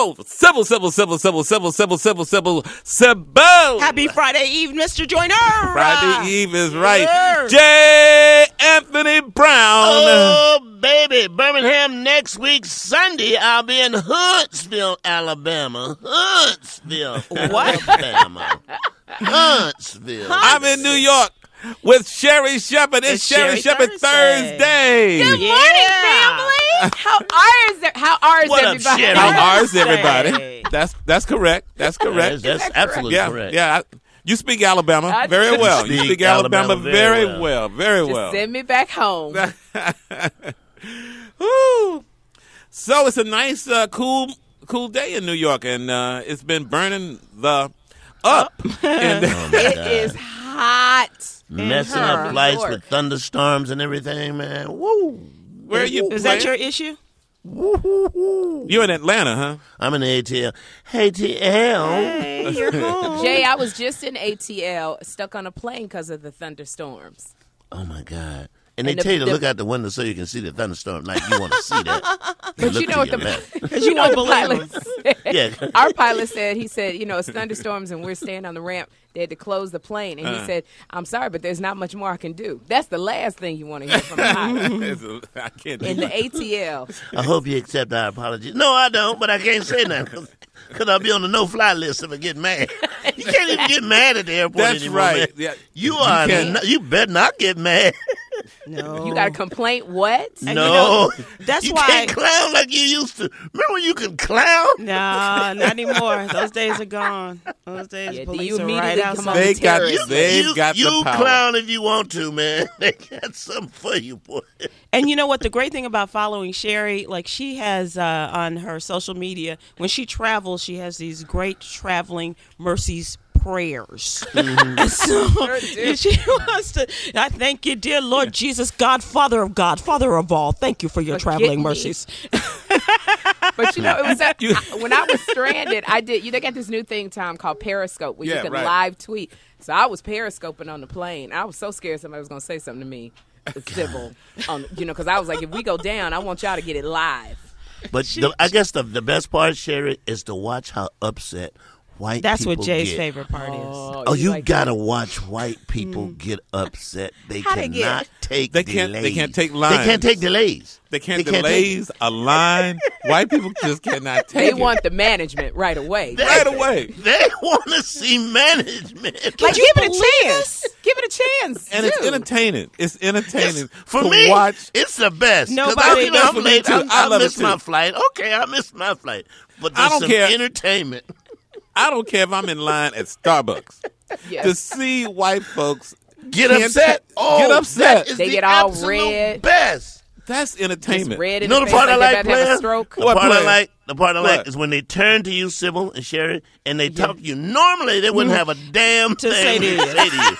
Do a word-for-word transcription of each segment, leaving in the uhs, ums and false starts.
Sybil, Sybil, Sybil, Sybil, Sybil, Sybil, Sybil, Sybil, Sybil, Sybil. Happy Friday Eve, Mister Joyner. Friday Eve is right. Yeah. J. Anthony Brown. Oh, baby. Birmingham next week, Sunday. I'll be in Huntsville, Alabama. Huntsville, what? Alabama. Huntsville. I'm in New York with Sherry Shepherd. It's, it's Sherry, Sherry Shepherd Thursday. Thursday. Good yeah. morning, family. How are is how are what everybody? Up, how are everybody? That's that's correct. That's correct. That's, that's that absolutely yeah, correct. Yeah. I, you speak Alabama I very well. Speak you speak Alabama, Alabama very very well. well. Very Just well. send me back home. Woo. So it's a nice, uh, cool, cool day in New York, and uh, it's been burning the up. and, Oh, my It God. is hot. Messing in up New flights York. with thunderstorms and everything, man. Woo. Where are you? Is where? that your issue? You in Atlanta, huh? I'm in the A T L. Hey, T L. Hey, you're home. Jay, I was just in A T L, stuck on a plane because of the thunderstorms. Oh, my God. And they And the- tell you to the- look out the window so you can see the thunderstorm like you want to see that. But look you know to what your the left. Because you won't believe pilot them. said? Yeah. Our pilot said, he said, you know, it's thunderstorms and we're staying on the ramp. They had to close the plane. And Uh. he said, I'm sorry, but there's not much more I can do. That's the last thing you want to hear from a pilot. I can't do In that. the A T L. I hope you accept our apology. No, I don't, but I can't say nothing because I'll be on the no-fly list if I get mad. You can't even get mad at the airport That's anymore, right. man. Yeah. You are. can't- not, you better not get mad. No. You got a complaint? What? And you no, know, that's you why- can't clown like you used to. Remember when you could clown? Nah, not anymore. Those days are gone. Those days, Yeah, do police you are right immediately come outside. on They the got terrorists? They've you, got you the power. clown if you want to, man. They got something for you, boy. And you know what? The great thing about following Sherry, like she has uh, on her social media, when she travels, she has these great traveling mercies prayers. And so do. she wants to, I thank you, dear Lord Jesus, God, Father of God, Father of all. Thank you for your Forget traveling me. mercies. But you know, it was that, I, when I was stranded, I did. You they got this new thing, Tom, called Periscope, where Yeah, you can right. live tweet. So I was periscoping on the plane. I was so scared somebody was going to say something to me, civil, on, you know, because I was like, if we go down, I want y'all to get it live. But the, I guess the, the best part, Sherry, is to watch how upset white That's people what Jay's get. favorite part is. Oh, you like gotta that? watch white people get upset. They How'd they cannot get? take They can't- they delays. can't take They lines. can't take delays. They can't They can't delays a line. White people just cannot They take it. want the management right away. They- right away. They want to see management. Like, you give it a believe chance. Give it a chance. And it's dude. entertaining. It's entertaining For to me, watch. it's the best. 'Cause Nobody- I, you know, That's I'm for me, late. too. I, I I love it, missed my too. flight. Okay, I missed my flight. But I there's don't some care. entertainment. I don't care if I'm in line at Starbucks. Yes. To see white folks Get can't upset. ta- Oh, get upset. that is They the get all absolute red. best. That's It's entertainment. red in You know the the face part I like like, they're about to have player? a stroke. The What part I player? like, the part I like What? is when they turn to you, Sybil and Sherry, and they talk to you. Normally, they wouldn't have a damn To thing say to to you. say to you.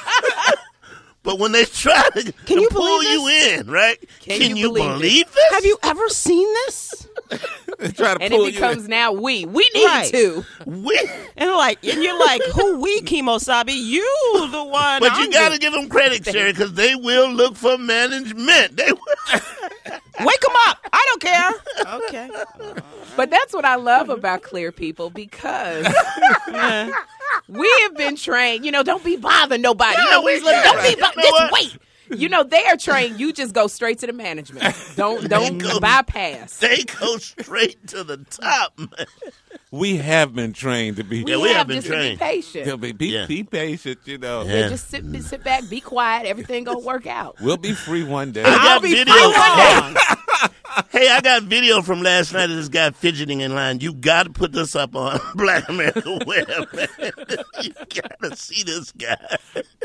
But when they try to, Can to you pull believe you in, right? Can Can, you you believe believe, it? this? Have you ever seen this? They try to And pull it you becomes in. now we. We need Right. to. We, And like, and you're like, who we, Kimosabi? You the one. but I'm you got to the- give them credit, Sherry, because they will look for management. They will. wake them up. I don't care. Okay. But that's what I love about clear people because Yeah. we have been trained. You know, don't be bothering nobody. you Yeah, know, we we look, can't. don't be You bo- know just what? wait. You know, they are trained. You just go straight to the management. Don't don't go- bypass. They go straight to the top, man. We have been trained to be. We, Yeah, we have, have been just trained. to be patient. Yeah, be, be, Yeah. be patient, you know. Yeah. Yeah, just sit sit back, be quiet. Everything gonna work out. We'll be free one day. I I'll got be video. free one day. Hey, I got video from last night of this guy fidgeting in line. You got to put this up on Black America Web, man. You got to see this guy.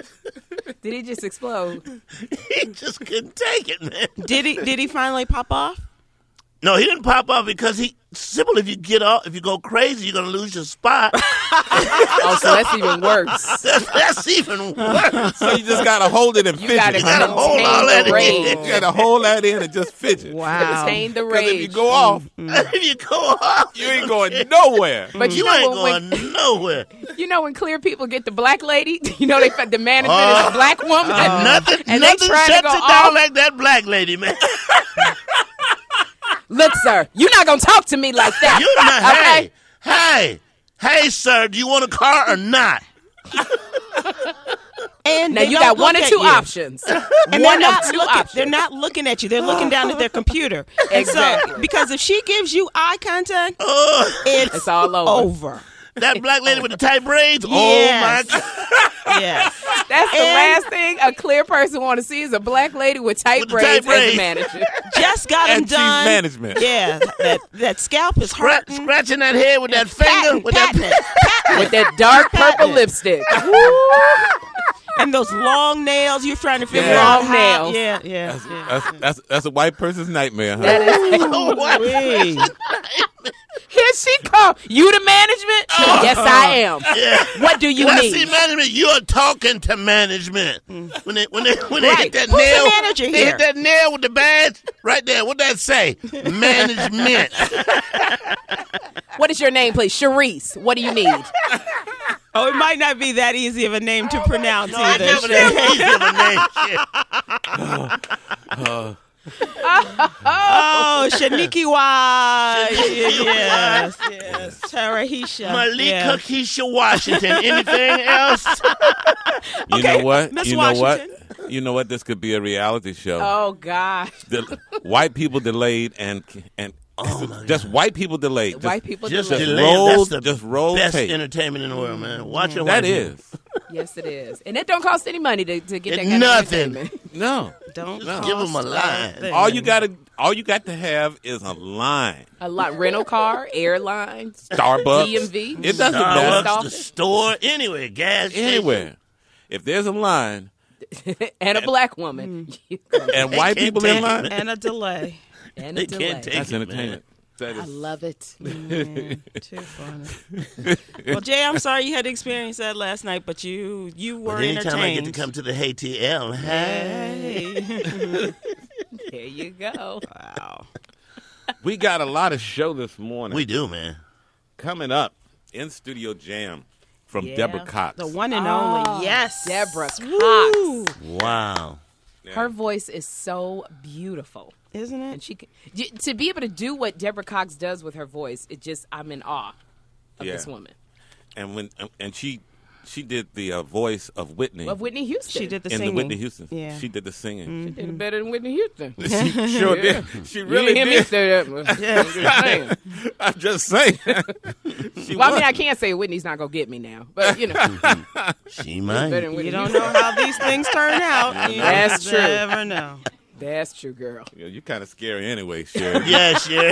Did he just explode? He just couldn't take it, man. Did he? Did he finally pop off? No, he didn't pop off because he simple. If you get off, if you go crazy, you're gonna lose your spot. Oh, so that's even worse. That's, that's even worse. So you just gotta hold it and You fidget. gotta You gotta hold contain all that the in. rage. You gotta hold that in and just fidget. Wow. Contain the Because rage. if you go off, If you go off, you ain't going nowhere. But you, you know ain't when, going nowhere. when you know when clear people get the black lady, you know they the management Oh. is a black woman. And nothing, and they nothing trying to shuts go it down off. like that black lady, man. Look, sir, you're not gonna talk to me like that. You're not. Okay? Hey, Hey, hey, sir, do you want a car or not? And Now they you don't got one look or at two you. options. And one they're of not two looking. options. They're not looking at you. They're looking down at their computer. And Exactly. so, because if she gives you eye contact, Oh, it's, It's all over. over. that black lady with the tight braids? Yes. Oh, my God. Yes. That's the And- last thing a clear person want to see is a black lady with tight With the tight braids as braids. a manager. Just got them And she's done. management. Yeah. That that scalp is Scratch, hurting. scratching that head with that finger. Patting, with patting that it, patting With it. that dark purple Patting it. lipstick. And those long nails. You're trying to figure Yeah. out Long how. nails. Yeah, yeah. That's, yeah. that's, that's, that's a white person's nightmare, huh? That is, Oh, what? Hey. here she come. You the management? Yes, I am. Yeah. What do you When I need? see management, you're talking to management. When they when they when they Right. hit that Who's the nail, manager they here? hit that nail with the badge right there. What that say? Management. What is your name, please? Sharice. What do you need? Oh, it might not be that easy of a name to pronounce No, I either. never that easy of a name. Shit. Oh, Shanikiwa. Yes, yes. Tarahisha. Malika Yeah. Keisha Washington. Anything else? You Okay, know what? Miss You know Washington. what? You know what? This could be a reality show. Oh, God. The, white people delayed and and just white people delayed. Just, White people Just delay. delay. roll- That's the just roll best tape. entertainment in the world, man. Watch your That white people. is Yes, it is. And it don't cost any money to, to get It that kind nothing. of entertainment. no. Don't Just give 'em a cost line. thing. All you gotta, all you got to have is a line. A lot. Rental car, airlines, Starbucks, D M V. It doesn't Starbucks, matter. the store, anywhere, gas station. Anywhere. If there's a line and a black woman. and They white can't people take in it, line, man. And a delay. and They a delay. can't take that's it, entertainment. That I is. love it. Mm, too funny. Well, Jay, I'm sorry you had to experience that last night, but you you were But anytime entertained. I get to come to the H T L, hey. Hey. There you go. Wow. We got a lot of show this morning. We do, man. Coming up in Studio Jam from Yeah. Deborah Cox. The one and Oh, only. Yes. Deborah Cox. Woo. Wow. Yeah. Her voice is so beautiful. Isn't And it? she can, y- to be able to do what Deborah Cox does with her voice, it just I'm in awe of Yeah. this woman. and when and she she did the uh, voice of Whitney Of Whitney Houston. She did the in singing. the Whitney Houston. Yeah. She did the singing. She did it better than Whitney Houston. She sure Yeah. did. She You really didn't hear me did. say that. but I'm just saying. I'm just saying. She Well, I was. mean, I can't say Whitney's not gonna get me now, but you know, She better might. than Whitney You don't Houston. know how these things turn out. You That's true. never know. That's true, girl. Yeah, you're kind of scary anyway, Sherry. Yeah, sure.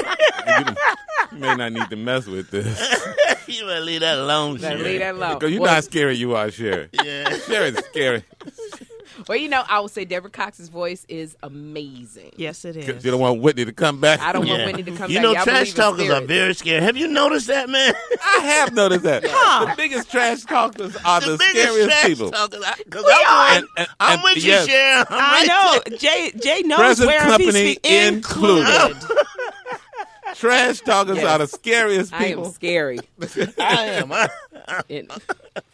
You may not need to mess with this. You better leave that alone, Better Sherry. leave that alone. Because you know Well, how scary you are, Sherry. Yeah. Sherry's scary. well, you know, I would say Deborah Cox's voice is amazing. Yes, it Because is. you don't want Whitney to come back. I don't want Yeah. Whitney to come You back. know, Y'all trash believe in talkers are spirits. very scary. Have you noticed that, man? I have noticed that. The biggest trash talkers are the, biggest scariest trash people. talkers. Because I'm, And- and- I'm and- with you, yes. Sharon. I'm I right know. there. Jay Jay knows Present where company he's included. Trash talkers Yes. are the scariest I am people. scary. I am. I, And